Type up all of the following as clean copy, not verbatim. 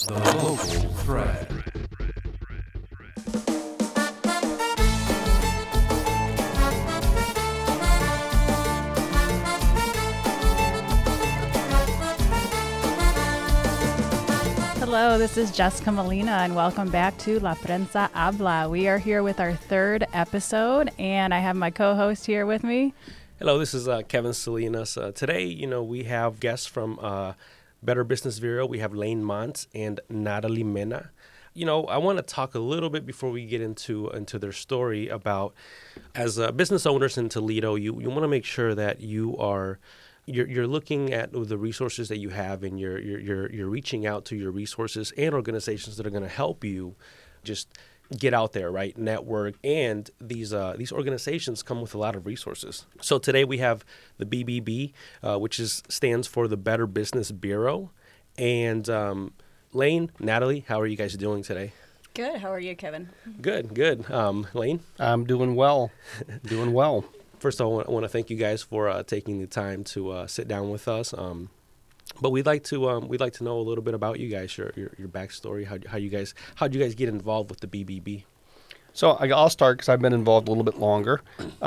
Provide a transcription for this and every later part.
The Local Thread. Hello, this is Jessica Molina, and welcome back to La Prensa Habla. We are here with our third episode, and I have my co-host here with me. Hello, this is Kevin Salinas. Today, we have guests from Better Business Bureau. We have Lane Mont and Natalie Mena. I want to talk a little bit before we get into their story about, as business owners in Toledo, you want to make sure that you're looking at the resources that you have, and you're reaching out to your resources and organizations that are going to help you just get out there, right? Network. And these organizations come with a lot of resources. So today we have the BBB, which stands for the Better Business Bureau. And Lane, Natalie, how are you guys doing today? Good. How are you, Kevin? Good. Lane? I'm doing well. First of all, I want to thank you guys for taking the time to sit down with us. But we'd like to know a little bit about you guys, your backstory, how'd you guys get involved with the BBB? So I'll start because I've been involved a little bit longer.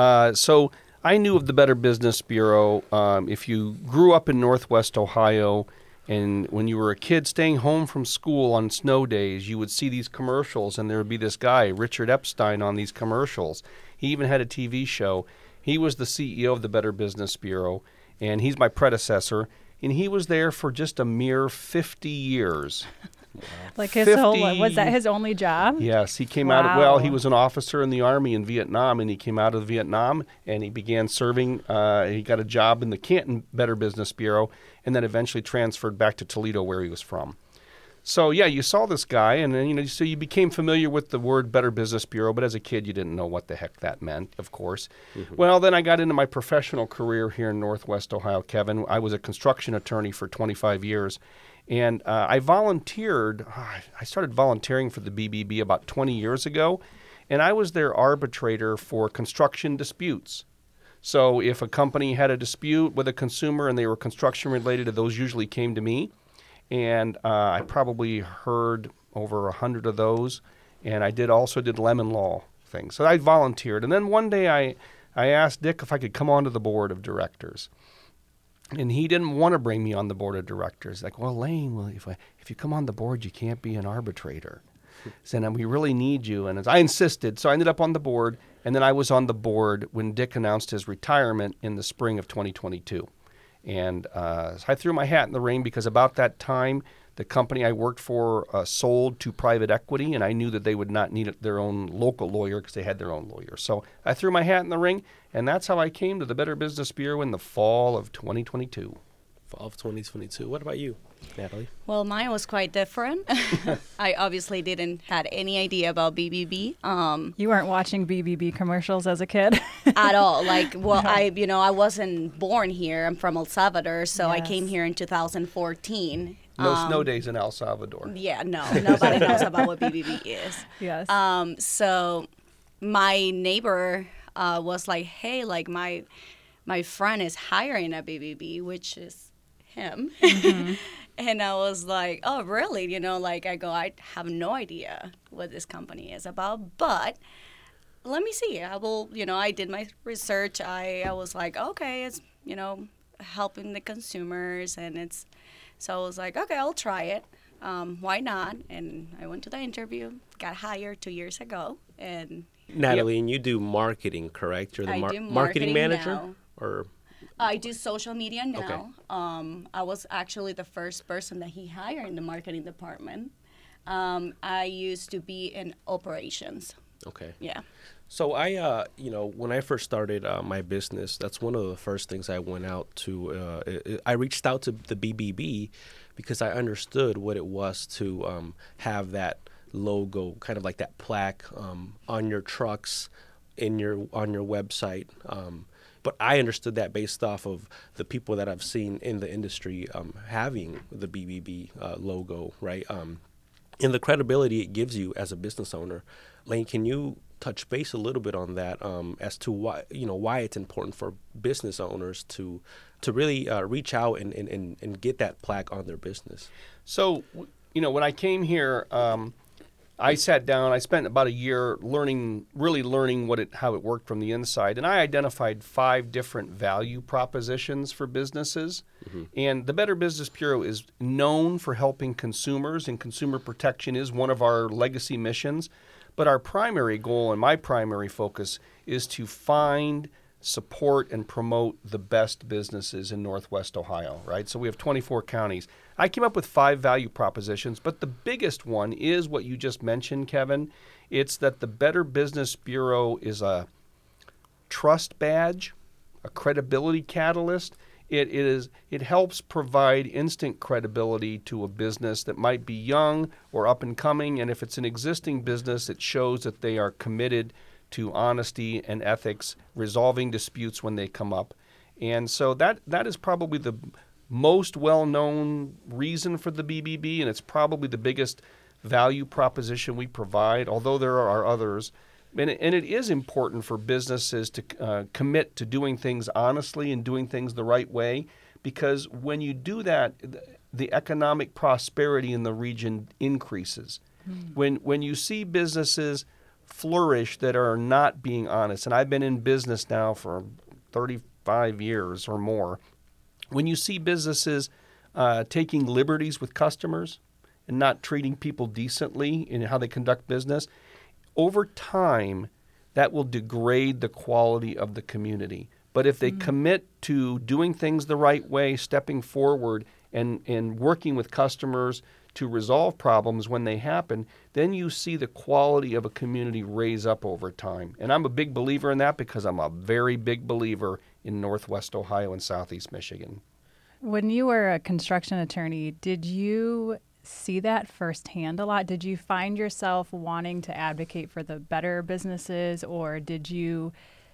So I knew of the Better Business Bureau. If you grew up in Northwest Ohio, and when you were a kid staying home from school on snow days, you would see these commercials, and there would be this guy, Richard Epstein, on these commercials. He even had a TV show. He was the CEO of the Better Business Bureau, and he's my predecessor. And he was there for just a mere 50 years. Like his whole, was that his only job? Yes, he came Wow. out of, well, he was an officer in the Army in Vietnam, and he came out of Vietnam, and he began serving. He got a job in the Canton Better Business Bureau, and then eventually transferred back to Toledo, where he was from. So, yeah, you saw this guy, and then, so you became familiar with the word Better Business Bureau, but as a kid, you didn't know what the heck that meant, of course. Mm-hmm. Well, then I got into my professional career here in Northwest Ohio, Kevin. I was a construction attorney for 25 years, and I volunteered. I started volunteering for the BBB about 20 years ago, and I was their arbitrator for construction disputes. So if a company had a dispute with a consumer and they were construction related, those usually came to me. And I probably heard over 100 of those, and I also did lemon law things. So I volunteered. And then one day I asked Dick if I could come onto the board of directors. And he didn't want to bring me on the board of directors. Like, well, Lane, if you come on the board, you can't be an arbitrator. So then we really need you. And I insisted. So I ended up on the board, and then I was on the board when Dick announced his retirement in the spring of 2022. And so I threw my hat in the ring because about that time, the company I worked for sold to private equity, and I knew that they would not need their own local lawyer because they had their own lawyer. So I threw my hat in the ring, and that's how I came to the Better Business Bureau in the fall of 2022. Fall of 2022. What about you, Natalie? Well, mine was quite different. I obviously didn't had any idea about BBB. You weren't watching BBB commercials as a kid? At all. I wasn't born here. I'm from El Salvador, so I Yes. came here in 2014. No snow days in El Salvador. Yeah, no, nobody knows about what BBB is. Yes. So my neighbor was like, hey, like my friend is hiring a BBB, which is him. Mm-hmm. And I was like, oh, really? I have no idea what this company is about, but let me see. I did my research. I was like, okay, it's, helping the consumers, so I was like, okay, I'll try it. Why not? And I went to the interview, got hired 2 years ago. And Natalie, and you do marketing, correct? You're the I do marketing manager? now. Or I do social media now. Okay. I was actually the first person that he hired in the marketing department. I used to be in operations. Okay. Yeah. So I, when I first started my business, that's one of the first things I went out to. I reached out to the BBB because I understood what it was to have that logo, kind of like that plaque on your trucks, on your website. But I understood that based off of the people that I've seen in the industry having the BBB logo, right? And the credibility it gives you as a business owner. Lane, can you touch base a little bit on that as to why it's important for business owners to really reach out and get that plaque on their business? So when I came here, I sat down. I spent about a year really learning how it worked from the inside, and I identified 5 different value propositions for businesses. And the Better Business Bureau is known for helping consumers, and consumer protection is one of our legacy missions. But our primary goal and my primary focus is to find, support, and promote the best businesses in Northwest Ohio, right? So we have 24 counties. I came up with 5 value propositions, but the biggest one is what you just mentioned, Kevin. It's that the Better Business Bureau is a trust badge, a credibility catalyst. It helps provide instant credibility to a business that might be young or up and coming, and if it's an existing business, it shows that they are committed to honesty and ethics, resolving disputes when they come up. And so that is probably the most well-known reason for the BBB, and it's probably the biggest value proposition we provide, although there are others. And it is important for businesses to commit to doing things honestly and doing things the right way, because when you do that, the economic prosperity in the region increases. When you see businesses flourish that are not being honest, and I've been in business now for 35 years or more, when you see businesses taking liberties with customers and not treating people decently in how they conduct business, over time, that will degrade the quality of the community. But if they commit to doing things the right way, stepping forward and working with customers to resolve problems when they happen, then you see the quality of a community raise up over time. And I'm a big believer in that because I'm a very big believer in Northwest Ohio and Southeast Michigan. When you were a construction attorney, did you see that firsthand a lot? Did you find yourself wanting to advocate for the better businesses, or did you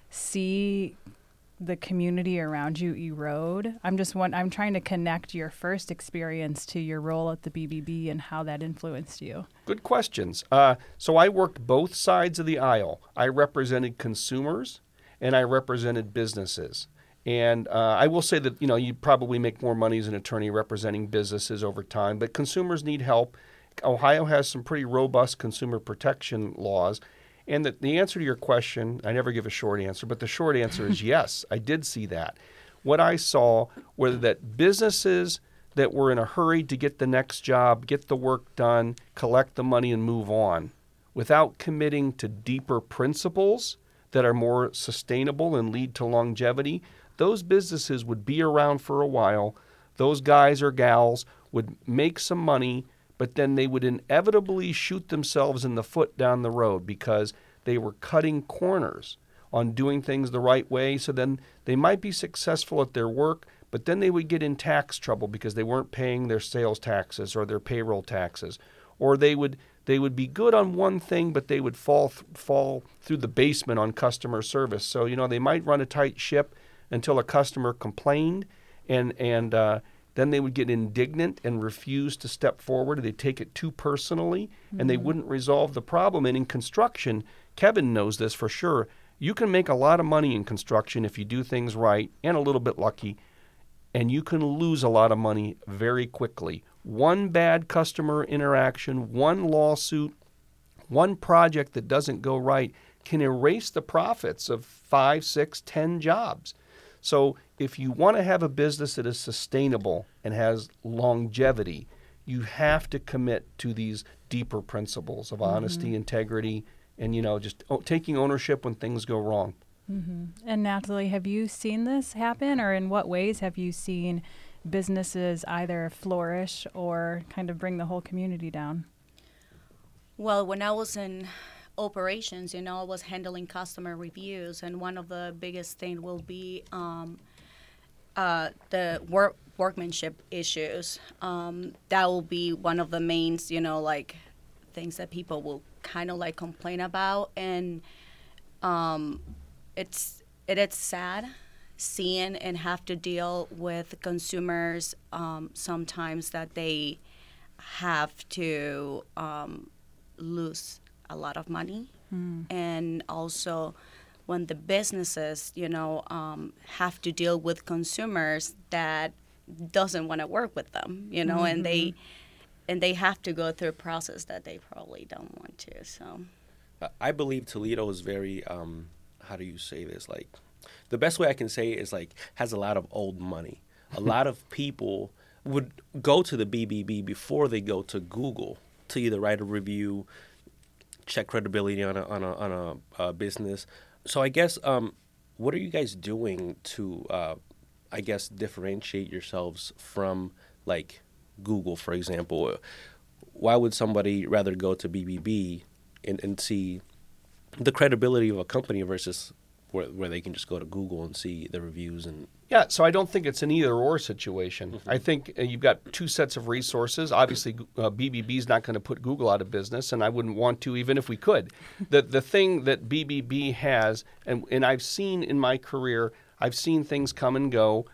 see the community around you erode? I'm trying to connect your first experience to your role at the BBB and how that influenced you. Good questions. So I worked both sides of the aisle. I represented consumers and I represented businesses. And I will say that, you probably make more money as an attorney representing businesses over time, but consumers need help. Ohio has some pretty robust consumer protection laws. And the answer to your question, I never give a short answer, but the short answer is yes, I did see that. What I saw were that businesses that were in a hurry to get the next job, get the work done, collect the money and move on, without committing to deeper principles that are more sustainable and lead to longevity, those businesses would be around for a while. Those guys or gals would make some money, but then they would inevitably shoot themselves in the foot down the road because they were cutting corners on doing things the right way. So then they might be successful at their work, but then they would get in tax trouble because they weren't paying their sales taxes or their payroll taxes. Or they would be good on one thing, but they would fall through the basement on customer service. So, they might run a tight ship until a customer complained, and then they would get indignant and refuse to step forward. They'd take it too personally, and they wouldn't resolve the problem. And in construction, Kevin knows this for sure, you can make a lot of money in construction if you do things right and a little bit lucky, and you can lose a lot of money very quickly. One bad customer interaction, one lawsuit, one project that doesn't go right can erase the profits of 5, 6, 10 jobs. So if you want to have a business that is sustainable and has longevity, you have to commit to these deeper principles of honesty, integrity, and, just taking ownership when things go wrong. And Natalie, have you seen this happen, or in what ways have you seen businesses either flourish or kind of bring the whole community down? Well, when I was in operations, I was handling customer reviews, and one of the biggest things will be the workmanship issues. That will be one of the main, things that people will kind of complain about, and it is sad seeing and have to deal with consumers sometimes that they have to lose a lot of money. And also when the businesses, have to deal with consumers that doesn't want to work with them, and and they have to go through a process that they probably don't want to. So I believe Toledo is very, how do you say this? Like, the best way I can say it is like has a lot of old money. A lot of people would go to the BBB before they go to Google to either write a review, check credibility on a business. So I guess, what are you guys doing to, I guess, differentiate yourselves from like Google, for example? Why would somebody rather go to BBB and see the credibility of a company versus where they can just go to Google and see the reviews? And Yeah, so I don't think it's an either-or situation. I think you've got two sets of resources. Obviously, BBB is not going to put Google out of business, and I wouldn't want to even if we could. The thing that BBB has, and I've seen in my career, I've seen things come and go.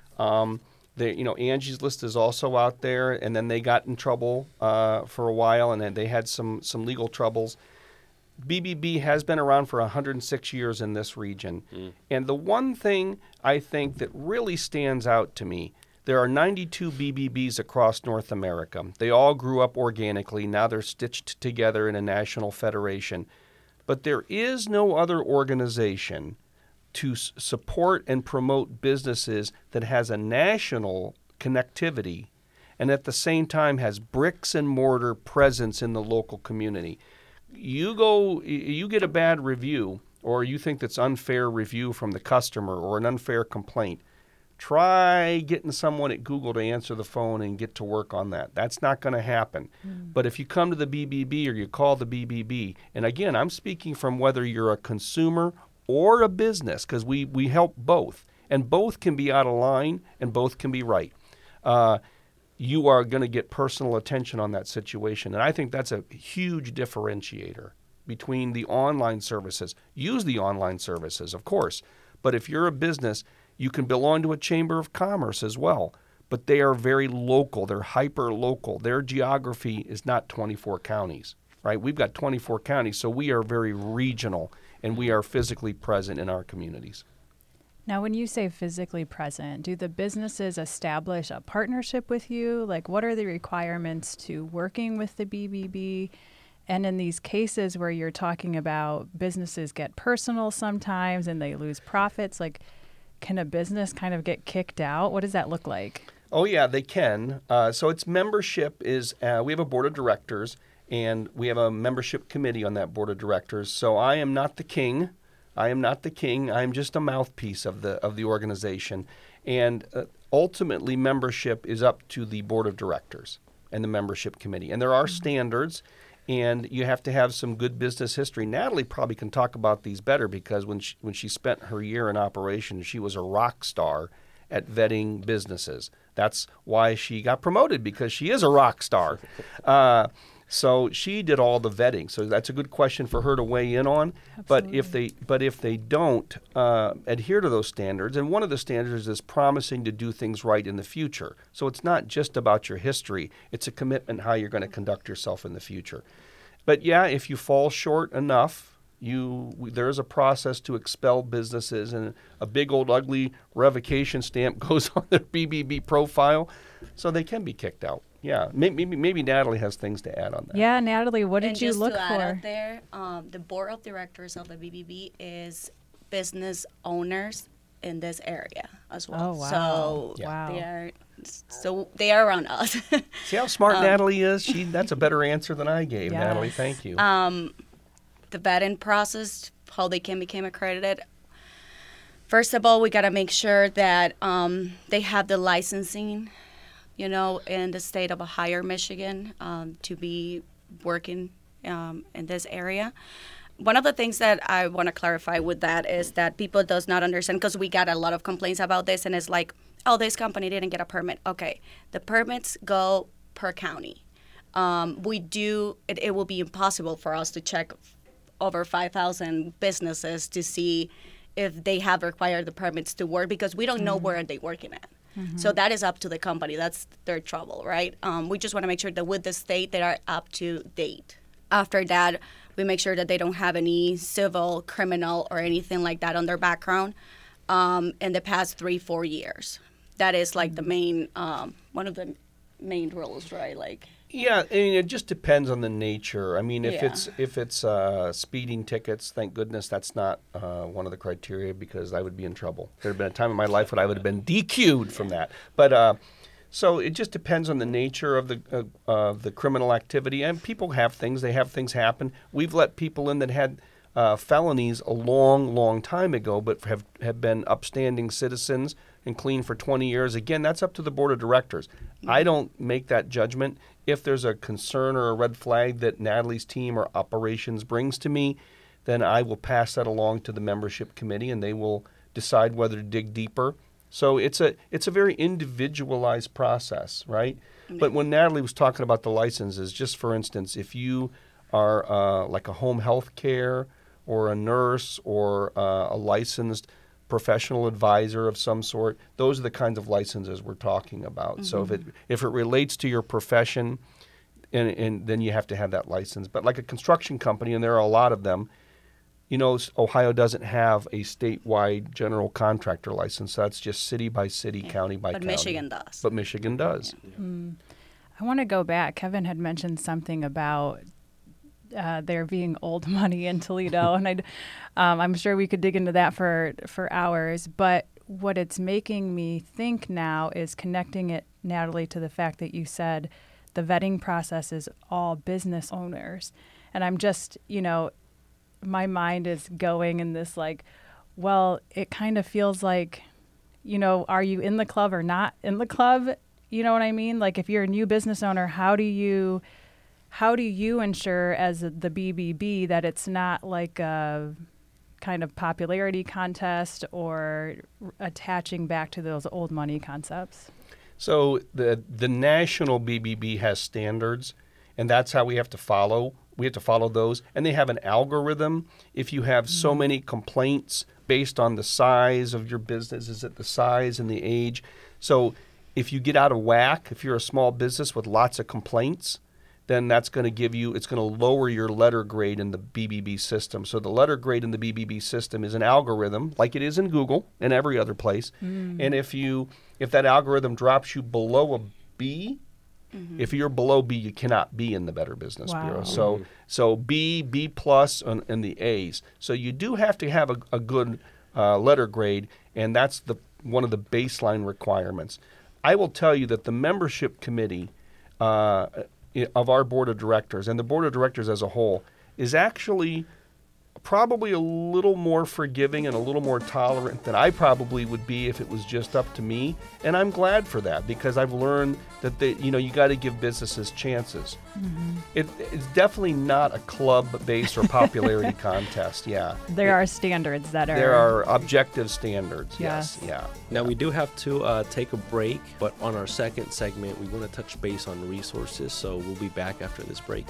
Angie's List is also out there, and then they got in trouble for a while, and then they had some legal troubles. BBB has been around for 106 years in this region. And the one thing I think that really stands out to me, there are 92 BBBs across North America. They all grew up organically. Now they're stitched together in a national federation. But there is no other organization to support and promote businesses that has a national connectivity and at the same time has bricks and mortar presence in the local community. You get a bad review, or you think that's unfair review from the customer or an unfair complaint, try getting someone at Google to answer the phone and get to work on that. That's not going to happen. But if you come to the BBB or you call the BBB, and again, I'm speaking from whether you're a consumer or a business, because we help both, and both can be out of line and both can be right. You are going to get personal attention on that situation. And I think that's a huge differentiator between the online services. Use the online services, of course. But if you're a business, you can belong to a chamber of commerce as well. But they are very local. They're hyper-local. Their geography is not 24 counties, right? We've got 24 counties, so we are very regional, and we are physically present in our communities. Now, when you say physically present, do the businesses establish a partnership with you? Like, what are the requirements to working with the BBB? And in these cases where you're talking about businesses get personal sometimes and they lose profits, like, can a business kind of get kicked out? What does that look like? Oh, yeah, they can. So its membership is, we have a board of directors, and we have a membership committee on that board of directors. So I am not the king. I'm just a mouthpiece of the organization. And ultimately, membership is up to the board of directors and the membership committee. And there are standards, and you have to have some good business history. Natalie probably can talk about these better because when she spent her year in operation, she was a rock star at vetting businesses. That's why she got promoted, because she is a rock star. So she did all the vetting. So that's a good question for her to weigh in on. Absolutely. But if they don't adhere to those standards, and one of the standards is promising to do things right in the future. So it's not just about your history. It's a commitment how you're going to conduct yourself in the future. But yeah, if you fall short enough, there is a process to expel businesses, and a big old ugly revocation stamp goes on their BBB profile, so they can be kicked out. Yeah, maybe Natalie has things to add on that. Yeah, Natalie, what did you look for? And just to add for? out there, the board of directors of the BBB is business owners in this area as well. Oh, wow. So Wow. they are around us. See how smart Natalie is? That's a better answer than I gave, Yes. Natalie. Thank you. The vetting process, how they can become accredited. First of all, we got to make sure that they have the licensing, in the state of Ohio, Michigan, to be working in this area. One of the things that I want to clarify with that is that people does not understand, because we got a lot of complaints about this, and it's like, oh, this company didn't get a permit. Okay, the permits go per county. It will be impossible for us to check over 5,000 businesses to see if they have required the permits to work, because we don't know where they're working at. So that is up to the company. That's their trouble, right? We just want to make sure that with the state, they are up to date. After that, we make sure that they don't have any civil, criminal, or anything like that on their background in the past 3-4 years. That is like the main, one of the main rules, right? Like, Yeah, I mean, it just depends on the nature. I mean, if Yeah. it's speeding tickets, thank goodness that's not one of the criteria, because I would be in trouble. There had been a time in my life when I would have been DQ'd from that. But so it just depends on the nature of the criminal activity. And people have things; they have things happen. We've let people in that had felonies a long, long time ago, but have been upstanding citizens and clean for 20 years. Again, that's up to the board of directors. I don't make that judgment. If there's a concern or a red flag that Natalie's team or operations brings to me, then I will pass that along to the membership committee, and they will decide whether to dig deeper. So it's a very individualized process, right? But when Natalie was talking about the licenses, just for instance, if you are like a home health care or a nurse or a licensed professional advisor of some sort, those are the kinds of licenses we're talking about. So if it relates to your profession, and then you have to have that license. But like a construction company, and there are a lot of them, you know, Ohio doesn't have a statewide general contractor license. That's just city by city, county by But county. Michigan does. But Michigan does. I want to go back. Kevin had mentioned something about there being old money in Toledo, and I'm sure we could dig into that for hours. But what it's making me think now is connecting it, Natalie, to the fact that you said the vetting process is all business owners, and I'm just, my mind is going in this like, well, it kind of feels like, are you in the club or not in the club? You know what I mean? Like if you're a new business owner, how do you ensure as the BBB that it's not like a kind of popularity contest or attaching back to those old money concepts? So the national BBB has standards, and that's how we have to follow. We have to follow those. And they have an algorithm. If you have so many complaints based on the size of your business, is it the size and the age? So if you get out of whack, if you're a small business with lots of complaints, then that's going to it's going to lower your letter grade in the BBB system. So the letter grade in the BBB system is an algorithm, like it is in Google and every other place. And if that algorithm drops you below a B, if you're below B, you cannot be in the Better Business Bureau. So B plus, and the A's. So you do have to have a good letter grade, and that's one of the baseline requirements. I will tell you that the membership committee of our board of directors, and the board of directors as a whole, is actually probably a little more forgiving and a little more tolerant than I probably would be if it was just up to me. And I'm glad for that, because I've learned that you got to give businesses chances. It's definitely not a club-based or popularity contest. Yeah, There are standards that are. There are objective standards. Yes. Yeah. Now, we do have to take a break, but on our second segment, we want to touch base on resources, so we'll be back after this break.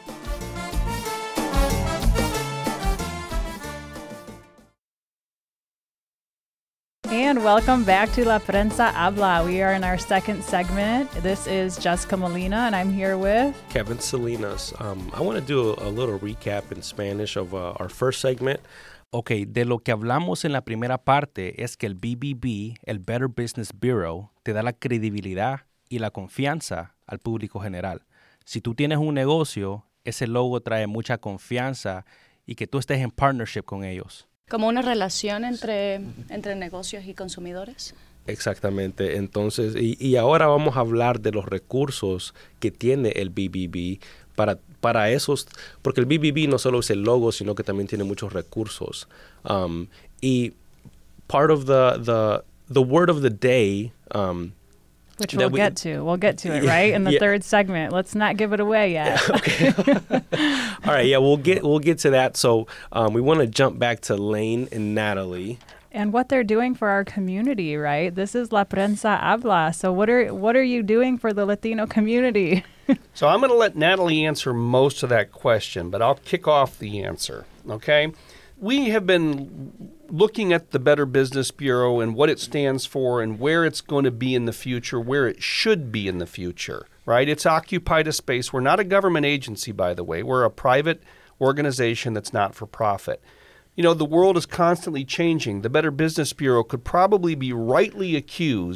And welcome back to La Prensa Habla. We are in our second segment. This is Jessica Molina, and I'm here with Kevin Salinas. I want to do a little recap in Spanish of our first segment. Ok, de lo que hablamos en la primera parte es que el BBB, el Better Business Bureau, te da la credibilidad y la confianza al público general. Si tú tienes un negocio, ese logo trae mucha confianza y que tú estés en partnership con ellos. Como una relación entre negocios y consumidores. Exactamente. Entonces, y ahora vamos a hablar de los recursos que tiene el BBB para esos, porque el BBB no solo es el logo, sino que también tiene muchos recursos. Y part of the word of the day, which we'll get to it, right? In the third segment. Let's not give it away yet. Okay. All right, yeah, we'll get to that. So we want to jump back to Lane and Natalie. And what they're doing for our community, right? This is La Prensa Habla. So what are you doing for the Latino community? So I'm going to let Natalie answer most of that question, but I'll kick off the answer, okay? We have been looking at the Better Business Bureau and what it stands for and where it's going to be in the future, where it should be in the future, right? It's occupied a space. We're not a government agency, by the way. We're a private organization that's not for profit. The world is constantly changing. The Better Business Bureau could probably be rightly accused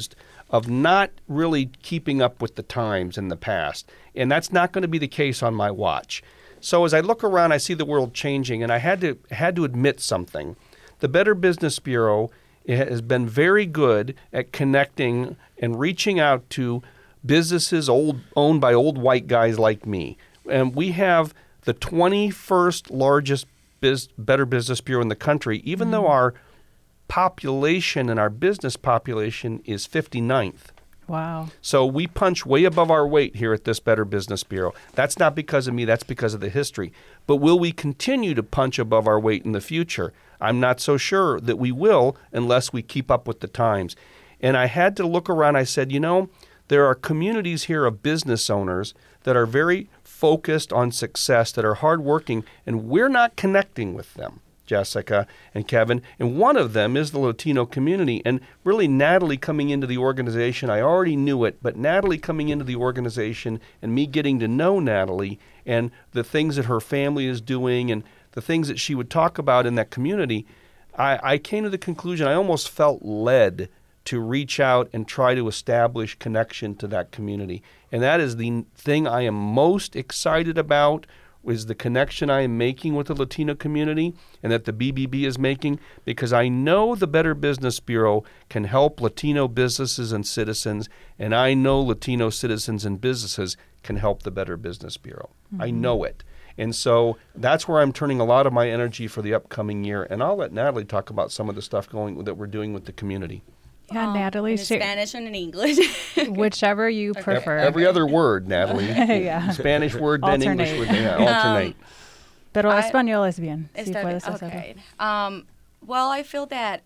of not really keeping up with the times in the past. And that's not going to be the case on my watch. So as I look around, I see the world changing, and I had to admit something. The Better Business Bureau has been very good at connecting and reaching out to businesses owned by old white guys like me. And we have the 21st largest Better Business Bureau in the country, even though our population and our business population is 59th. Wow. So we punch way above our weight here at this Better Business Bureau. That's not because of me, that's because of the history. But will we continue to punch above our weight in the future? I'm not so sure that we will unless we keep up with the times. And I had to look around. I said, there are communities here of business owners that are very focused on success, that are hardworking, and we're not connecting with them, Jessica and Kevin. And one of them is the Latino community. And really, Natalie coming into the organization, I already knew it, but Natalie coming into the organization and me getting to know Natalie and the things that her family is doing and the things that she would talk about in that community, I came to the conclusion I almost felt led to reach out and try to establish connection to that community. And that is the thing I am most excited about, is the connection I am making with the Latino community and that the BBB is making, because I know the Better Business Bureau can help Latino businesses and citizens, and I know Latino citizens and businesses can help the Better Business Bureau. Mm-hmm. I know it. And so that's where I'm turning a lot of my energy for the upcoming year. And I'll let Natalie talk about some of the stuff that we're doing with the community. Yeah, Natalie. In Spanish and in English. Whichever you prefer. Every other word, Natalie. Yeah. Spanish word, then Alternate. English word. Yeah, alternate. Pero español es bien. Si puedes hacerlo. Well, I feel that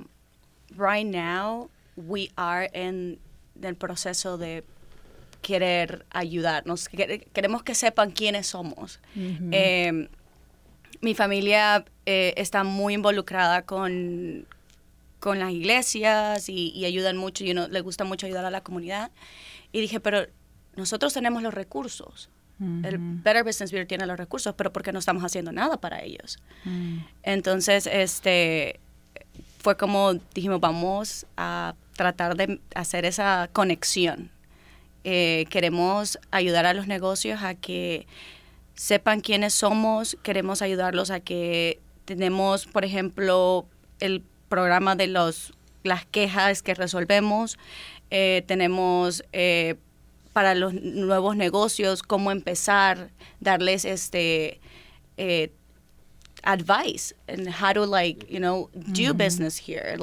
right now we are in el proceso de querer ayudarnos. Queremos que sepan quiénes somos. Mm-hmm. Mi familia está muy involucrada con las iglesias y ayudan mucho, le gusta mucho ayudar a la comunidad. Y dije, pero nosotros tenemos los recursos. Mm-hmm. El Better Business Bureau tiene los recursos, pero ¿por qué no estamos haciendo nada para ellos? Mm. Entonces, fue como dijimos, vamos a tratar de hacer esa conexión. Queremos ayudar a los negocios a que sepan quiénes somos, queremos ayudarlos a que tenemos, por ejemplo, el programa de las quejas que resolvemos, tenemos para los nuevos negocios cómo empezar, darles advice and how to do business here.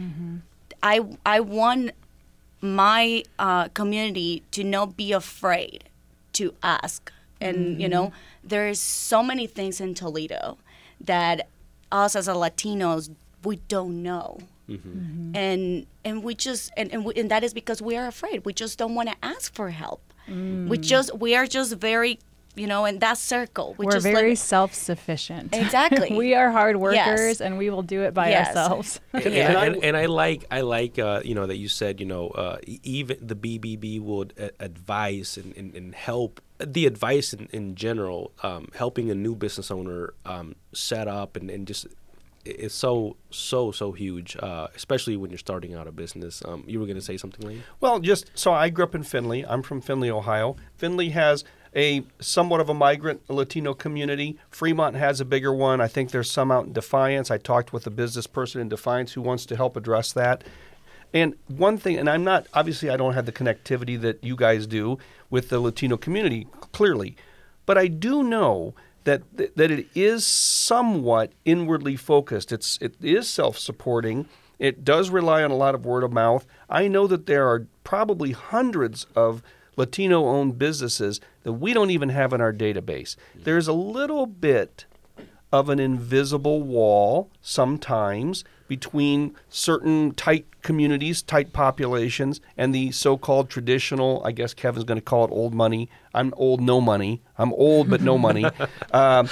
I want my community to not be afraid to ask. And, there's so many things in Toledo that us as a Latinos, we don't know. Mm-hmm. And we just, and that is because we are afraid. We just don't want to ask for help. Mm. We are just very, in that circle. We're just very self-sufficient. Exactly. We are hard workers, and we will do it by ourselves. And I like that you said, even the BBB would advise and help. The advice in general, helping a new business owner set up and just, it's so huge, especially when you're starting out a business. You were going to say something, Lane? Well, so I grew up in Findlay. I'm from Findlay, Ohio. Findlay has a somewhat of a migrant Latino community. Fremont has a bigger one. I think there's some out in Defiance. I talked with a business person in Defiance who wants to help address that. And one thing, and obviously I don't have the connectivity that you guys do with the Latino community, clearly, but I do know that it is somewhat inwardly focused. It is self-supporting. It does rely on a lot of word of mouth. I know that there are probably hundreds of Latino-owned businesses that we don't even have in our database. There's a little bit of an invisible wall sometimes between certain tight communities, tight populations, and the so-called traditional, I guess Kevin's going to call it old money. I'm old, no money. I'm old, but no money. And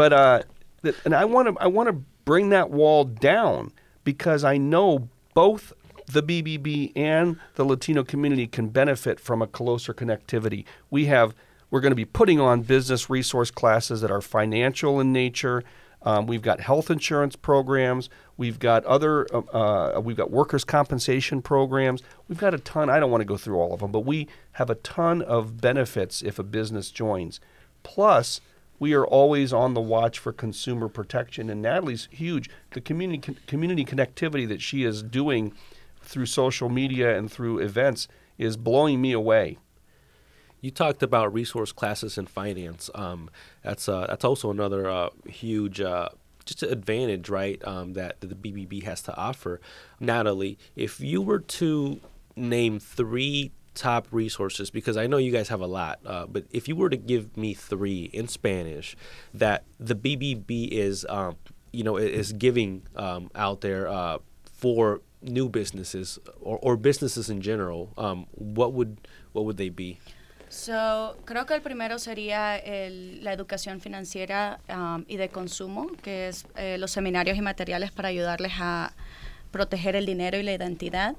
I want to bring that wall down, because I know both the BBB and the Latino community can benefit from a closer connectivity. We're going to be putting on business resource classes that are financial in nature, We've got health insurance programs. We've got we've got workers' compensation programs. We've got a ton. I don't want to go through all of them, but we have a ton of benefits if a business joins. Plus, we are always on the watch for consumer protection, and Natalie's huge. The community connectivity that she is doing through social media and through events is blowing me away. You talked about resource classes in finance. That's also another huge just an advantage, right? That the BBB has to offer. Natalie, if you were to name 3 top resources, because I know you guys have a lot, but if you were to give me 3 in Spanish that the BBB is is giving out there for new businesses or businesses in general, what would they be? So, creo que el primero sería la educación financiera y de consumo, que es los seminarios y materiales para ayudarles a proteger el dinero y la identidad.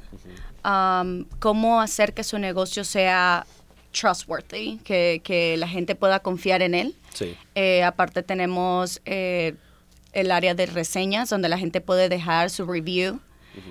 Cómo hacer que su negocio sea trustworthy, que la gente pueda confiar en él. Sí. Aparte tenemos el área de reseñas, donde la gente puede dejar su review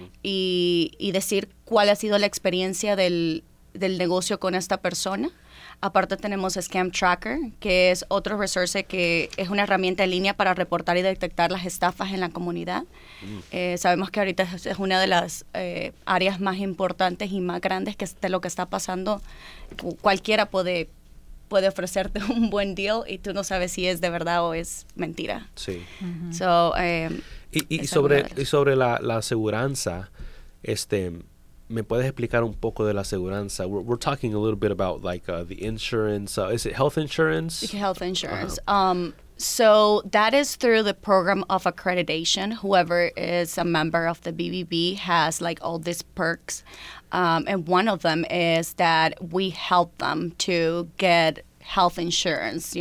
y decir cuál ha sido la experiencia del negocio con esta persona. Aparte tenemos Scam Tracker, que es otro resource que es una herramienta en línea para reportar y detectar las estafas en la comunidad. Sabemos que ahorita es una de las áreas más importantes y más grandes de lo que está pasando. Cualquiera puede ofrecerte un buen deal y tú no sabes si es de verdad o es mentira. Sí. So, y sobre la aseguranza, ¿me puedes explicar un poco de la aseguranza? We're talking a little bit about like the insurance. Is it health insurance? Health insurance. So that is through the program of accreditation. Whoever is a member of the BBB has like all these perks. And one of them is that we help them to get health insurance,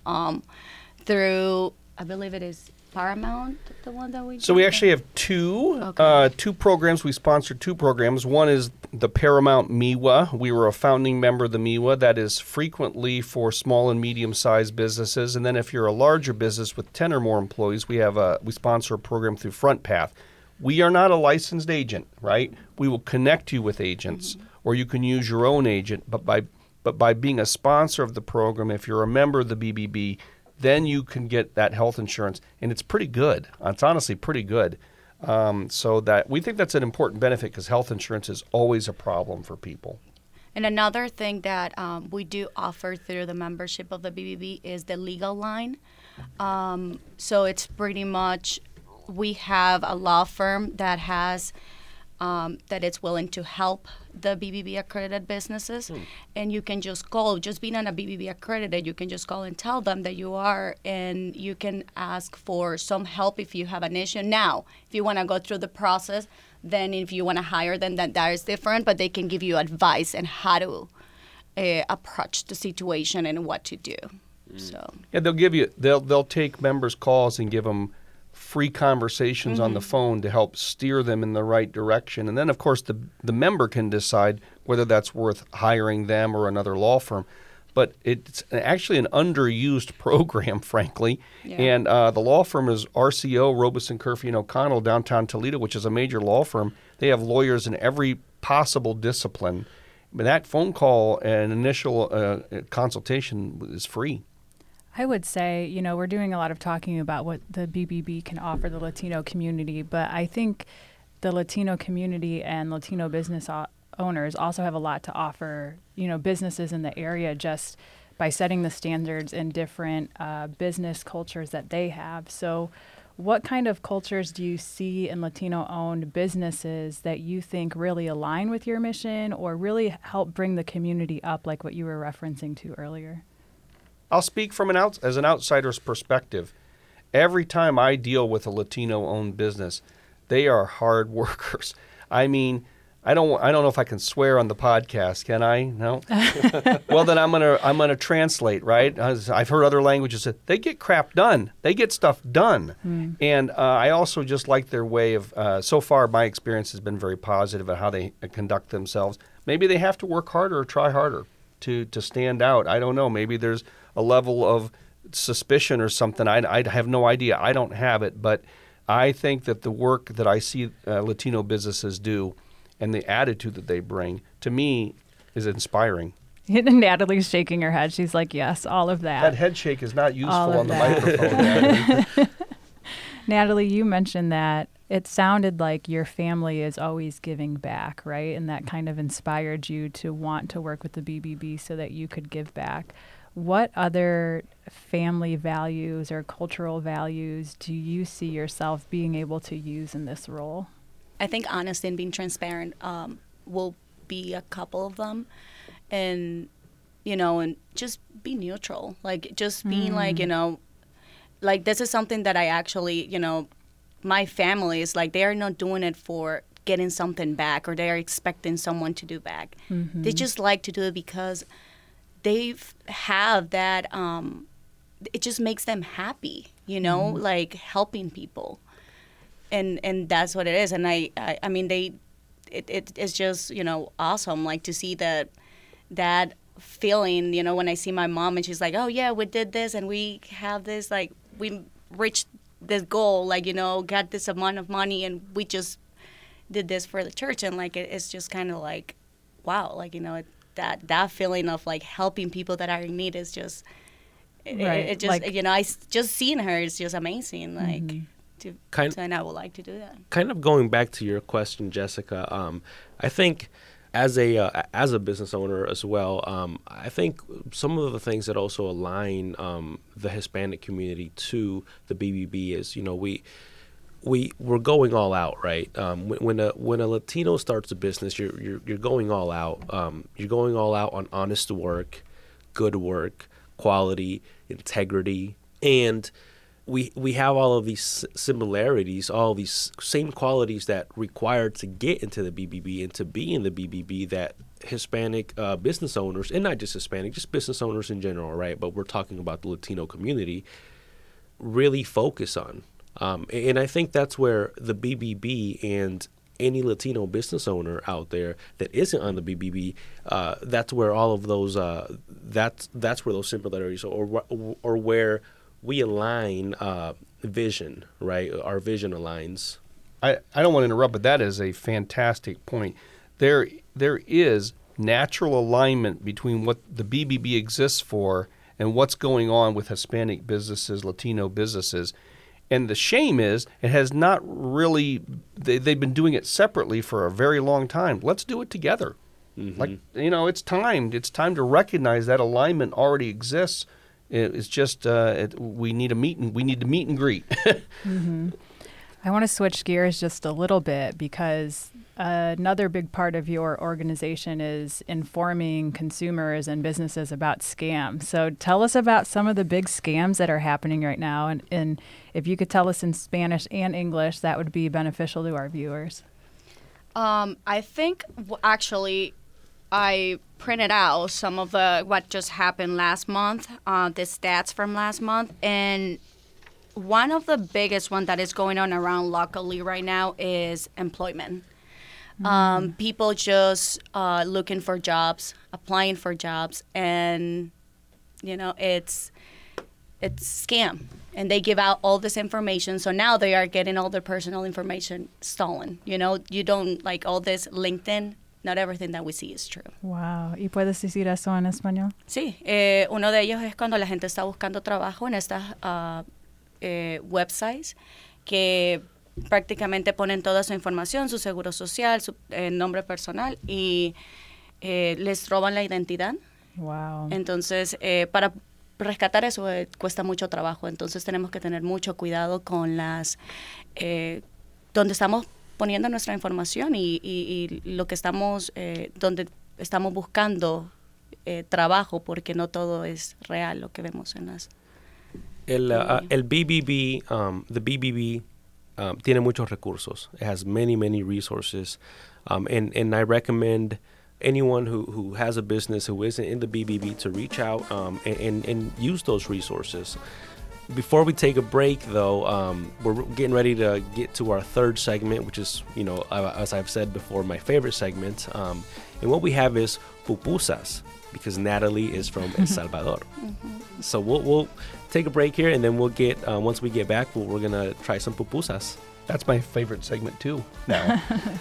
through, I believe it is Paramount, the one that we So we actually have two programs. We sponsored 2 programs. One is the Paramount MIWA. We were a founding member of the MIWA. That is frequently for small and medium-sized businesses. And then if you're a larger business with 10 or more employees, we sponsor a program through FrontPath. We are not a licensed agent, right? We will connect you with agents, or you can use your own agent. But by being a sponsor of the program, if you're a member of the BBB, then you can get that health insurance, and it's pretty good. It's honestly pretty good. So that we think that's an important benefit because health insurance is always a problem for people. And another thing that we do offer through the membership of the BBB is the legal line. So it's pretty much, we have a law firm that has that it's willing to help the BBB accredited businesses, and you can just call. Just being on a BBB accredited, you can just call and tell them that you are, and you can ask for some help if you have an issue. Now, if you want to go through the process, then if you want to hire them, then that is different, but they can give you advice on how to approach the situation and what to do. So yeah, they'll take members' calls and give them free conversations on the phone to help steer them in the right direction. And then, of course, the member can decide whether that's worth hiring them or another law firm. But it's actually an underused program, frankly. Yeah. And the law firm is RCO, Robeson, Curfew, and O'Connell, downtown Toledo, which is a major law firm. They have lawyers in every possible discipline. But that phone call and initial consultation is free. I would say, we're doing a lot of talking about what the BBB can offer the Latino community, but I think the Latino community and Latino business owners also have a lot to offer, businesses in the area just by setting the standards in different business cultures that they have. So what kind of cultures do you see in Latino-owned businesses that you think really align with your mission or really help bring the community up, like what you were referencing to earlier? I'll speak from as an outsider's perspective. Every time I deal with a Latino-owned business, they are hard workers. I mean, I don't know if I can swear on the podcast, can I? No. Well, then I'm gonna translate, right? I've heard other languages that they get crap done. They get stuff done, and I also just like their way of. So far, my experience has been very positive at how they conduct themselves. Maybe they have to work harder or try harder to stand out. I don't know. Maybe there's a level of suspicion or something. I have no idea. I don't have it, but I think that the work that I see Latino businesses do and the attitude that they bring, to me, is inspiring. Natalie's shaking her head. She's like, yes, all of that. That head shake is not useful on the that. microphone, Natalie. Natalie, you mentioned that it sounded like your family is always giving back, right? And that kind of inspired you to want to work with the BBB so that you could give back. What other family values or cultural values do you see yourself being able to use in this role? I think honesty and being transparent will be a couple of them. And, and just be neutral. Like, just being like, like this is something that I actually, my family is like, they are not doing it for getting something back or they are expecting someone to do back. Mm-hmm. They just like to do it because they have that, it just makes them happy, like helping people. And that's what it is. And I mean, it's just, awesome, like to see that feeling, when I see my mom and she's like, oh yeah, we did this and we have this, like we reached this goal, like, got this amount of money and we just did this for the church. And like, it's just kind of like, wow, like, that feeling of like helping people that are in need is just, it just, like, I just seeing her is just amazing. Like, mm-hmm. And I would like to do that. Kind of going back to your question, Jessica, I think as a business owner as well, I think some of the things that also align the Hispanic community to the BBB is, we're going all out, right? When a Latino starts a business, you're going all out. You're going all out on honest work, good work, quality, integrity, and we have all of these similarities, all these same qualities that required to get into the BBB and to be in the BBB that Hispanic business owners, and not just Hispanic, just business owners in general, right? But we're talking about the Latino community, really focus on. And I think that's where the BBB and any Latino business owner out there that isn't on the BBB, that's where all of those, that's where those similarities or where we align vision, right? Our vision aligns. I don't want to interrupt, but that is a fantastic point. There is natural alignment between what the BBB exists for and what's going on with Hispanic businesses, Latino businesses. And the shame is it has not really, they've been doing it separately for a very long time. Let's do it together. Mm-hmm. Like, it's time. It's time to recognize that alignment already exists. It's just we need to meet and greet. Mm-hmm. I want to switch gears just a little bit because another big part of your organization is informing consumers and businesses about scams. So tell us about some of the big scams that are happening right now. And if you could tell us in Spanish and English, that would be beneficial to our viewers. I think actually I printed out some of what just happened last month, the stats from last month, and one of the biggest one that is going on around locally right now is employment. Mm-hmm. People just looking for jobs, applying for jobs, and it's scam. And they give out all this information, so now they are getting all their personal information stolen. You don't like all this LinkedIn. Not everything that we see is true. Wow. ¿Y puedes decir eso en español? Sí. Uno de ellos es cuando la gente está buscando trabajo en estas websites que prácticamente ponen toda su información, su seguro social, su nombre personal y les roban la identidad. Wow. Entonces, para rescatar eso cuesta mucho trabajo. Entonces, tenemos que tener mucho cuidado con las donde estamos poniendo nuestra información y lo que estamos, donde estamos buscando trabajo, porque no todo es real lo que vemos en las... El BBB, the BBB tiene muchos recursos. It has many resources. And I recommend anyone who has a business who isn't in the BBB to reach out and use those resources. Before we take a break, though, we're getting ready to get to our third segment, which is, as I've said before, my favorite segment. And what we have is pupusas because Natalie is from El Salvador. So we'll take a break here, and then we'll get once we get back, we're gonna try some pupusas. That's my favorite segment too now.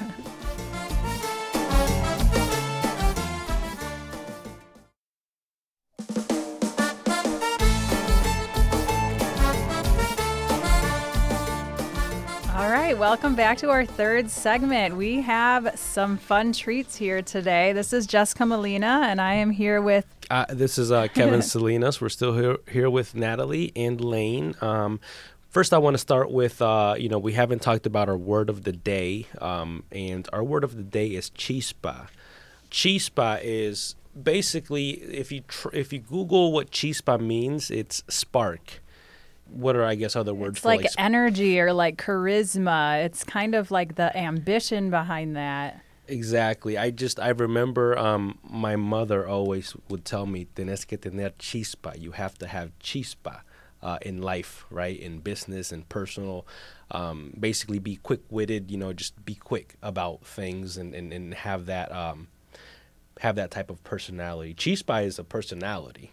All right, welcome back to our third segment. We have some fun treats here today. This is Jessica Molina, and I am here with... This is Kevin Salinas. We're still here with Natalie and Lane. First, I want to start with, we haven't talked about our word of the day, and our word of the day is chispa. Chispa is basically, if you Google what chispa means, it's spark. What are, I guess, other words It's for like energy or like charisma. It's kind of like the ambition behind that. Exactly. I remember my mother always would tell me, "Tienes que tener chispa." You have to have chispa in life, right? In business and personal. Basically, be quick-witted. Just be quick about things and have that type of personality. Chispa is a personality.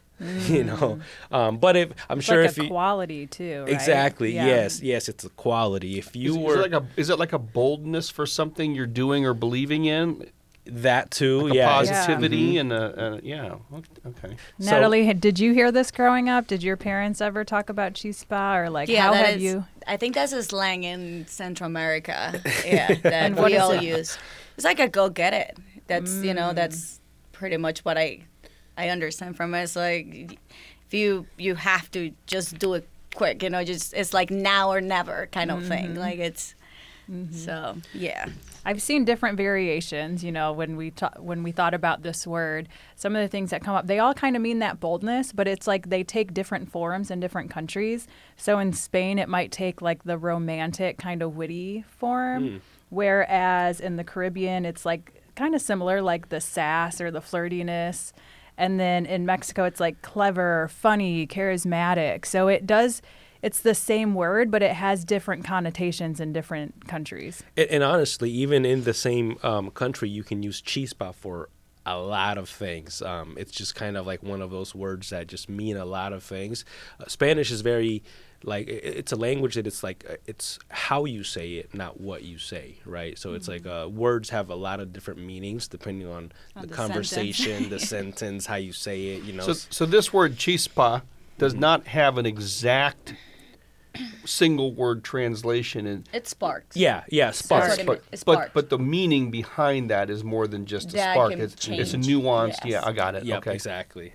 But It's like a quality too, right? Exactly. Yeah. Yes, it's a quality. If you is it like a boldness for something you're doing or believing in? That too, like yeah. Positivity and okay. Natalie, did you hear this growing up? Did your parents ever talk about chispa or like how have you? I think that's a slang in Central America. Yeah, that And what we is all it? use. It's like a go get it. That's that's pretty much what I understand from it. It's like if you have to just do it quick, just it's like now or never kind of thing. Like it's so yeah. I've seen different variations, when we thought about this word. Some of the things that come up, they all kind of mean that boldness, but it's like they take different forms in different countries. So in Spain, it might take like the romantic kind of witty form, whereas in the Caribbean, it's like kind of similar, like the sass or the flirtiness. And then in Mexico, it's like clever, funny, charismatic. So it's the same word, but it has different connotations in different countries. And honestly, even in the same country, you can use chispa for a lot of things. It's just kind of like one of those words that just mean a lot of things. Spanish is very, like, it's a language that it's how you say it, not what you say, right? So it's like words have a lot of different meanings depending on the conversation, the sentence, how you say it, So this word chispa does not have an exact single word translation. It sparks. Yeah, sparks. But the meaning behind that is more than just a That spark. can It's a change. nuanced. Yes. Yeah, I got it. Yep, Okay. exactly.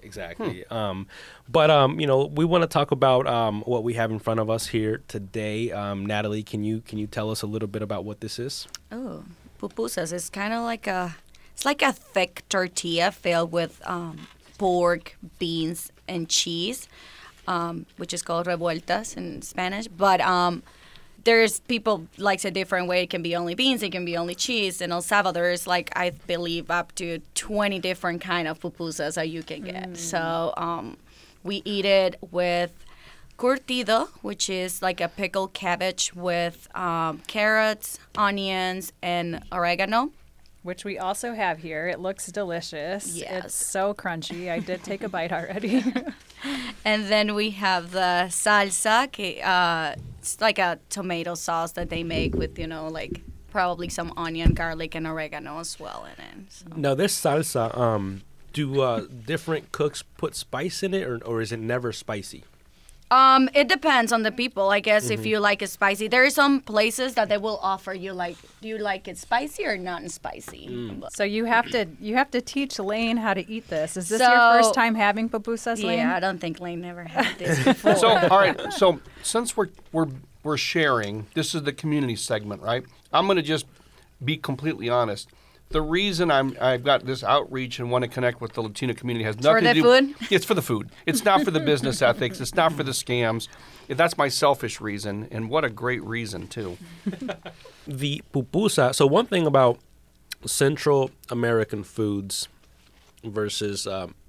But we want to talk about what we have in front of us here today. Natalie, can you tell us a little bit about what this is? Oh, pupusas. It's kind of like a thick tortilla filled with pork, beans, and cheese. Which is called revueltas in Spanish. But there's people likes a different way. It can be only beans. It can be only cheese. In El Salvador, it's like, I believe, up to 20 different kind of pupusas that you can get. So we eat it with curtido, which is like a pickled cabbage with carrots, onions, and oregano. Which we also have here. It looks delicious. Yes. It's so crunchy. I did take a bite already. And then we have the salsa. It's like a tomato sauce that they make with, like probably some onion, garlic, and oregano as well in it. So. Now, this salsa, do different cooks put spice in it, or is it never spicy? It depends on the people, I guess. If you like it spicy, there are some places that they will offer you do you like it spicy or not spicy? So you have to teach Lane how to eat this. Is this So- your first time having pupusas, Lane? Yeah, I don't think Lane never had this before. So all right. So since we're sharing, this is the community segment, right? I'm going to just be completely honest. The reason I've got this outreach and want to connect with the Latino community has nothing for to the do. food? It's for the food. It's not for the business ethics. It's not for the scams. That's my selfish reason, and what a great reason too. The pupusa. So one thing about Central American foods versus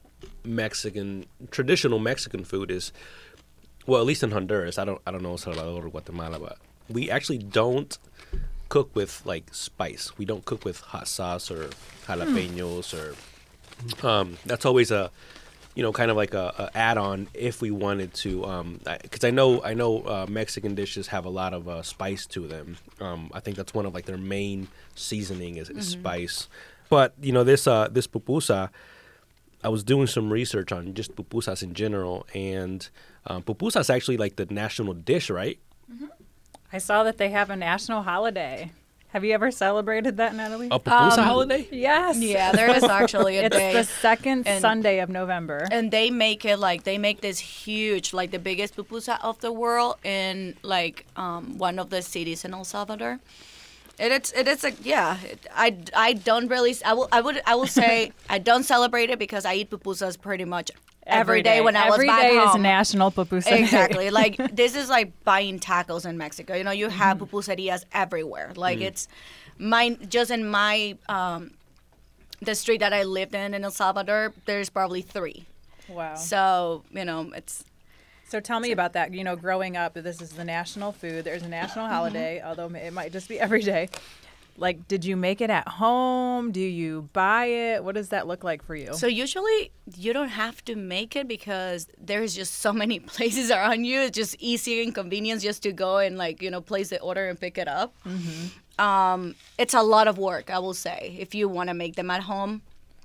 traditional Mexican food is, well, at least in Honduras. I don't know El Salvador or Guatemala, but we actually don't cook with like spice. We don't cook with hot sauce or jalapenos or That's always a, kind of like a add-on if we wanted to, because I know Mexican dishes have a lot of spice to them. I think that's one of like their main seasoning is spice. But this pupusa, I was doing some research on just pupusas in general, and pupusa is actually like the national dish, right? I saw that they have a national holiday. Have you ever celebrated that, Natalie? A pupusa holiday? Yes. Yeah, there is actually a It's day. the second And- Sunday of November. And they make it like they make this huge, like the biggest pupusa of the world in like one of the cities in El Salvador. It is like I don't really I will say I don't celebrate it because I eat pupusas pretty much every day when I was back Every day home. is National Pupusa Day. Exactly. Like this is like buying tacos in Mexico. You have pupuserias everywhere. Like it's just in my the street that I lived in El Salvador, there's probably 3. Wow. So, it's So tell me about that. Growing up, this is the national food. There's a national holiday, although it might just be every day. Like, did you make it at home? Do you buy it? What does that look like for you? So usually you don't have to make it because there's just so many places around you. It's just easy and convenience just to go and place the order and pick it up. It's a lot of work, I will say, if you want to make them at home.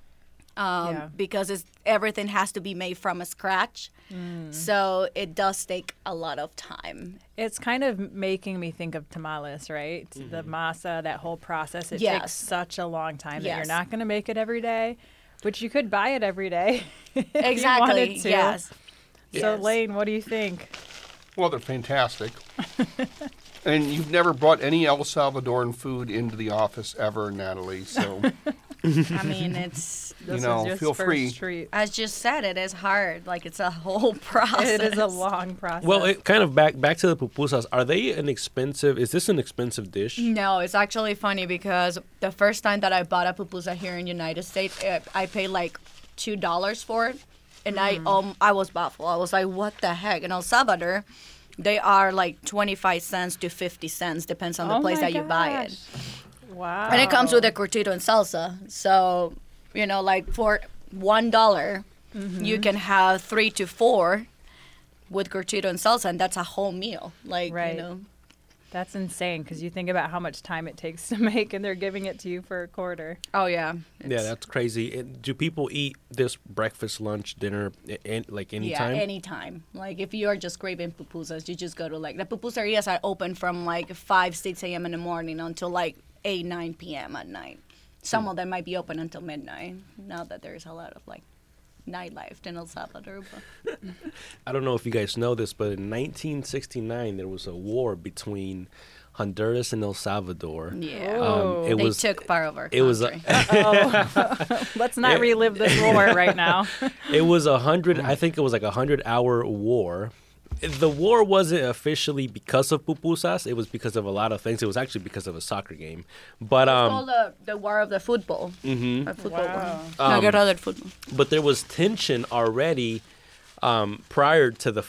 Because everything has to be made from scratch. So it does take a lot of time. It's kind of making me think of tamales, right? The masa, that whole process. It Yes. takes such a long time that you're Yes. not going to make it every day, but you could buy it every day if you Exactly. wanted to. Yes. So, Yes. Lane, what do you think? Well, they're fantastic. And you've never brought any El Salvadoran food into the office ever, Natalie. So, I mean, it's, This know, is your feel first free. treat. as just said, it is hard. Like it's a whole process. It is a long process. Well, it kind of back to the pupusas. Are they is this an expensive dish? No, it's actually funny because the first time that I bought a pupusa here in the United States, I paid like $2 for it. And I was baffled. I was like, what the heck? In El Salvador, they are like 25 cents to 50 cents, depends on the Oh place my that you buy it. gosh. Wow. And it comes with a curtido and salsa. So, like for $1, you can have 3 to 4 with curtido and salsa, and that's a whole meal. Like, Right. That's insane because you think about how much time it takes to make, and they're giving it to you for a quarter. Oh, yeah. Yeah, that's crazy. Do people eat this breakfast, lunch, dinner, like anytime? Yeah, anytime. Like if you are just craving pupusas, you just go to like the pupuserias are open from like 5, 6 a.m. in the morning until like 8, 9 p.m. at night. Some of them might be open until midnight. Now that there's a lot of like nightlife in El Salvador. But. I don't know if you guys know this, but in 1969 there was a war between Honduras and El Salvador. Yeah, It they was took part of our it was country. Let's not relive this war right now. it was 100. I think it was like 100-hour war. The war wasn't officially because of pupusas. It was because of a lot of things. It was actually because of a soccer game. But It's called the War of the Football. Mm-hmm. Football Wow. war. No, Guerra del Fútbol. but there was tension already prior to the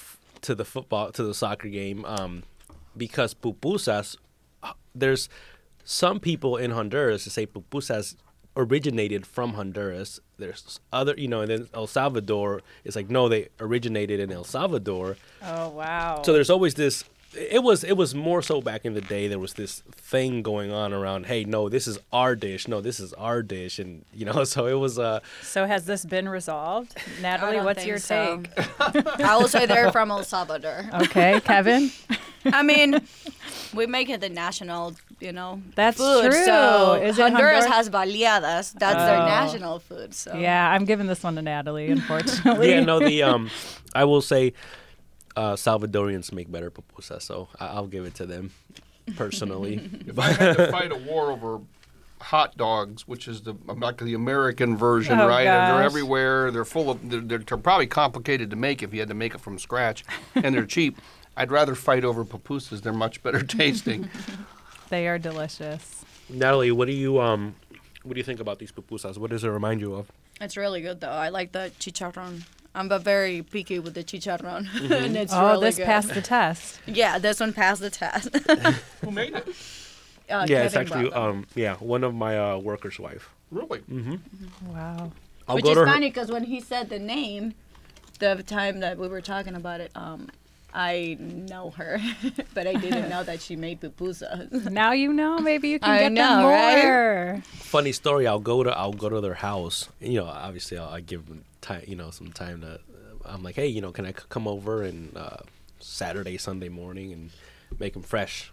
soccer game because pupusas. There's some people in Honduras that say pupusas originated from Honduras. There's other, and then El Salvador is like, no, they originated in El Salvador. Oh, wow. So there's always this. It was more so back in the day. There was this thing going on around. Hey, no, this is our dish. No, this is our dish, and so it was. So has this been resolved? I Natalie, don't what's think your so. take? I will say they're from El Salvador. Okay, Kevin? I mean, we make it the national, That's food. true. So Is it Honduras Hondur- has baleadas. That's their Oh. national food. So Yeah, I'm giving this one to Natalie, unfortunately. Yeah, no, I will say Salvadorians make better pupusas, so I'll give it to them personally. if I had to fight a war over hot dogs, which is like the American version, Oh, right? And they're gosh. everywhere. They're full of. They're probably complicated to make if you had to make it from scratch, and they're cheap. I'd rather fight over pupusas. They're much better tasting. They are delicious. Natalie, what do you think about these pupusas? What does it remind you of? it's really good though. I like the chicharrón. I'm very picky with the chicharrón, and it's Oh, really this good. passed the test. Yeah, this one passed the test. Who made it? Yeah, it's Kevin actually brought them. one of my worker's wife. Really? Wow. I'll Which go is to her. funny because when he said the name, the time that we were talking about it, I know her, but I didn't know that she made pupusas. Now you know. Maybe you can I get know, them right? more. Funny story. I'll go to their house. You know, obviously I give them time. You know, some time to. I'm like, hey, you know, can I come over and Saturday, Sunday morning and make them fresh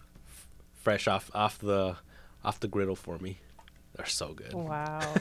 off the griddle for me. They're so good. Wow.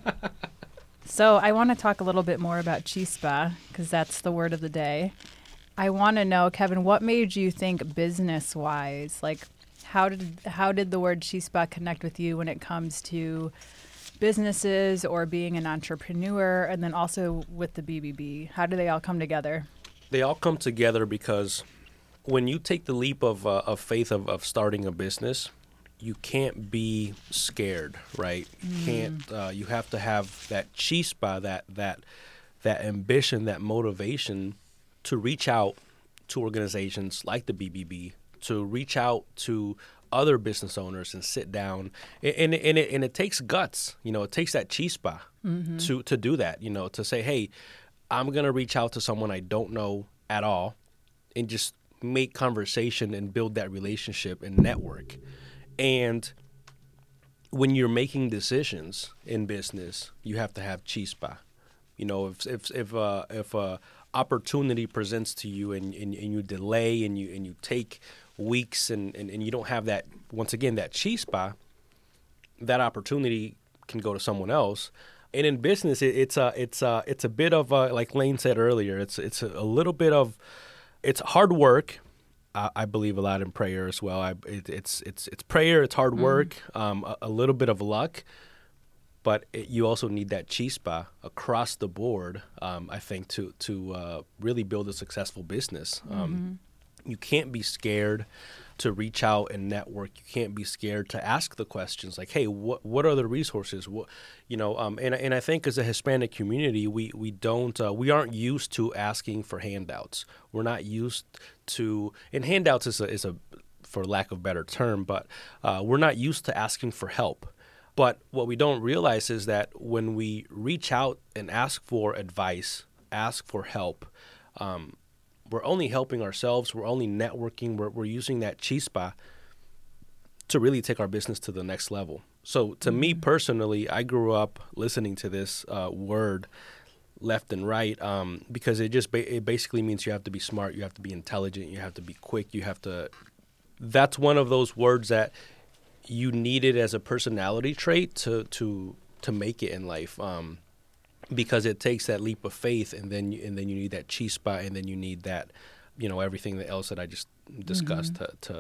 So I want to talk a little bit more about chispa because that's the word of the day. I want to know, Kevin, what made you think business-wise? Like, how did the word chispa connect with you when it comes to businesses or being an entrepreneur, and then also with the BBB? How do they all come together? They all come together because when you take the leap of faith of starting a business, you can't be scared, right? You can't. You have to have that chispa, that ambition, that motivation to reach out to organizations like the BBB, to reach out to other business owners and sit down. And it takes guts. You know, it takes that chispa to do that. You know, to say, hey, I'm gonna reach out to someone I don't know at all, and just make conversation and build that relationship and network. And when you're making decisions in business, you have to have chispa. You know, if opportunity presents to you and you delay and you take weeks and you don't have that, once again, that chispa, that opportunity can go to someone else. And in business, it's a bit of like Lane said earlier, it's a little bit of, it's hard work. I believe a lot in prayer as well. It's prayer, it's hard work, a little bit of luck. But you also need that chispa across the board, I think, to really build a successful business. You can't be scared to reach out and network. You can't be scared to ask the questions like, "Hey, what are the resources?" And I think as a Hispanic community, we aren't used to asking for handouts. We're not used to, and handouts is a for lack of a better term, but we're not used to asking for help. But what we don't realize is that when we reach out and ask for advice, ask for help, we're only helping ourselves. We're only networking. We're using that chispa to really take our business to the next level. So to me personally, I grew up listening to this word left and right because it basically means you have to be smart, you have to be intelligent, you have to be quick, that's one of those words that you need it as a personality trait to make it in life, because it takes that leap of faith, and then you need that chispa, and then you need that, everything else that I just discussed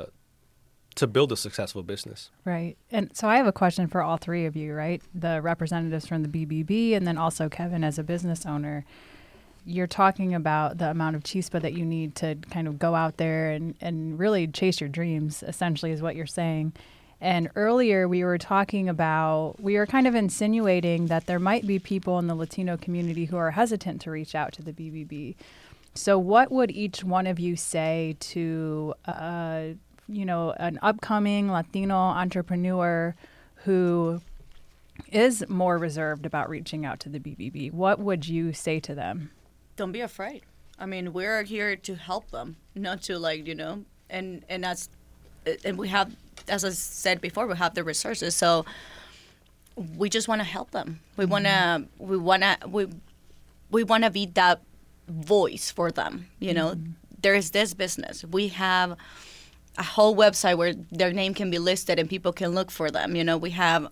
to build a successful business. Right. And so I have a question for all three of you, right? The representatives from the BBB, and then also Kevin as a business owner. You're talking about the amount of chispa that you need to kind of go out there and really chase your dreams, essentially, is what you're saying. And earlier we were kind of insinuating that there might be people in the Latino community who are hesitant to reach out to the BBB. So what would each one of you say to, an upcoming Latino entrepreneur who is more reserved about reaching out to the BBB? What would you say to them? Don't be afraid. I mean, we're here to help them, not to and we have, as I said before, we have the resources. So we just want to help them. We want to be that voice for them. There is this business. We have a whole website where their name can be listed and people can look for them. We have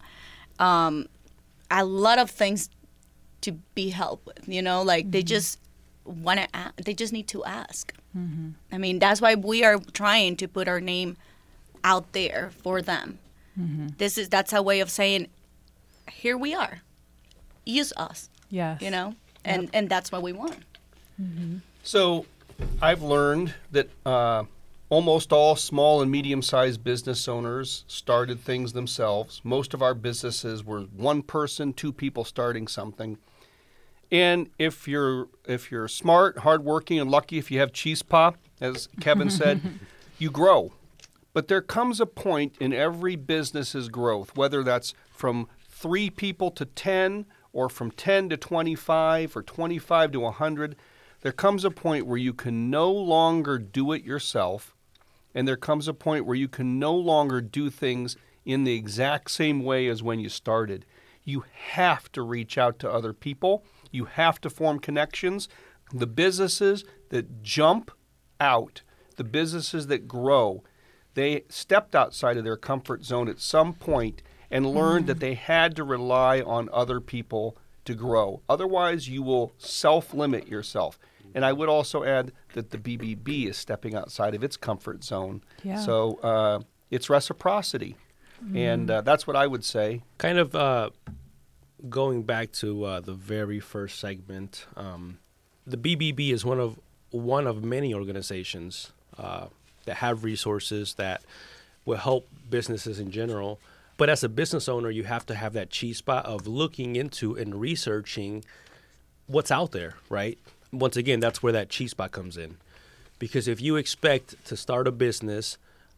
a lot of things to be helped with. They just they just need to ask. I mean, that's why we are trying to put our name out there for them. That's a way of saying, here we are, use us. Yes. And that's what we want. So I've learned that almost all small and medium-sized business owners started things themselves. Most of our businesses were one person, two people starting something. And if you're smart, hardworking, and lucky, if you have chispa, as Kevin said, you grow. But there comes a point in every business's growth, whether that's from 3 people to 10 or from 10 to 25 or 25 to 100, there comes a point where you can no longer do it yourself, and there comes a point where you can no longer do things in the exact same way as when you started. You have to reach out to other people. You have to form connections. The businesses that jump out, the businesses that grow, they stepped outside of their comfort zone at some point and learned that they had to rely on other people to grow. Otherwise, you will self-limit yourself. And I would also add that the BBB is stepping outside of its comfort zone. Yeah. So it's reciprocity. And that's what I would say. Kind of going back to the very first segment, the BBB is one of many organizations that have resources that will help businesses in general. But as a business owner, you have to have that chispa of looking into and researching what's out there, right? Once again, that's where that chispa comes in. Because if you expect to start a business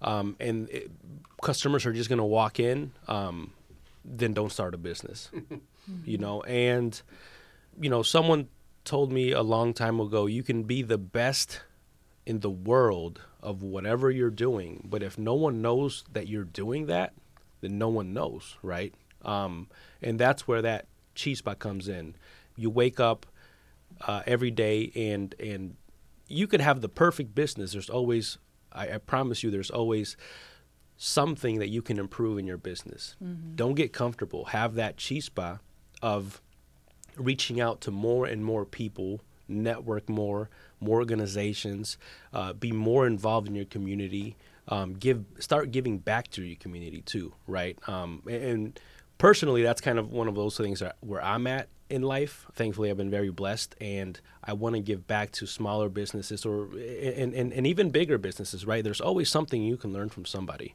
customers are just going to walk in, then don't start a business, you know? And, you know, someone told me a long time ago, you can be the best in the world of whatever you're doing, but if no one knows that you're doing that, then no one knows, right? And that's where that chispa comes in. You wake up every day and you could have the perfect business. There's always, I promise you, there's always something that you can improve in your business. Don't get comfortable. Have that chispa of reaching out to more and more people, network more organizations, be more involved in your community, start giving back to your community too, right? And personally, that's kind of one of those things where I'm at in life. Thankfully, I've been very blessed, and I want to give back to smaller businesses and even bigger businesses, right? There's always something you can learn from somebody.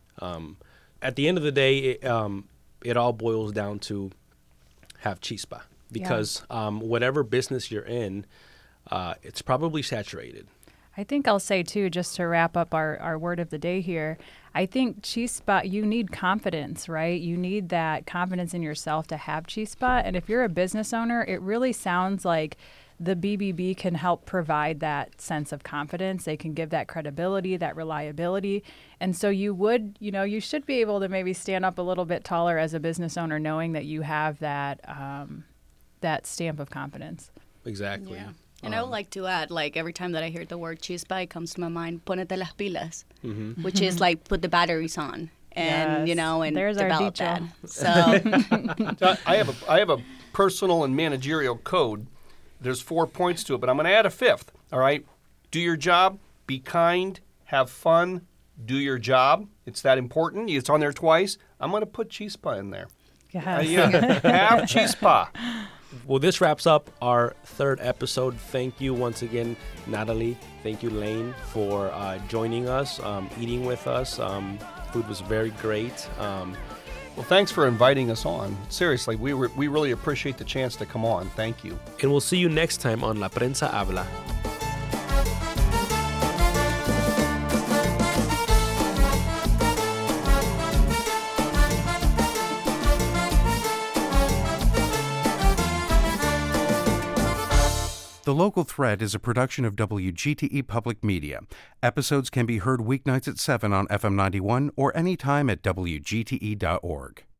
At the end of the day, it all boils down to have chispa, because whatever business you're in, it's probably saturated. I think I'll say, too, just to wrap up our word of the day here, I think chispa, you need confidence, right? You need that confidence in yourself to have chispa. And if you're a business owner, it really sounds like the BBB can help provide that sense of confidence. They can give that credibility, that reliability. And so you would, you should be able to maybe stand up a little bit taller as a business owner, knowing that you have that that stamp of confidence. Exactly. Yeah. And I would like to add, like, every time that I hear the word chispa, it comes to my mind, ponete las pilas, which is like put the batteries on and, Yes. And There's our develop that. dicho. So, I have a personal and managerial code. There's 4 points to it, but I'm going to add a 5th, all right? Do your job, be kind, have fun, do your job. It's that important. It's on there twice. I'm going to put chispa in there. Yes. Have chispa. Well, this wraps up our 3rd episode. Thank you once again, Natalie. Thank you, Lane, for joining us, eating with us. Food was very great. Well, thanks for inviting us on. Seriously, we really appreciate the chance to come on. Thank you. And we'll see you next time on La Prensa Habla. The Local Thread is a production of WGTE Public Media. Episodes can be heard weeknights at 7 on FM 91 or anytime at WGTE.org.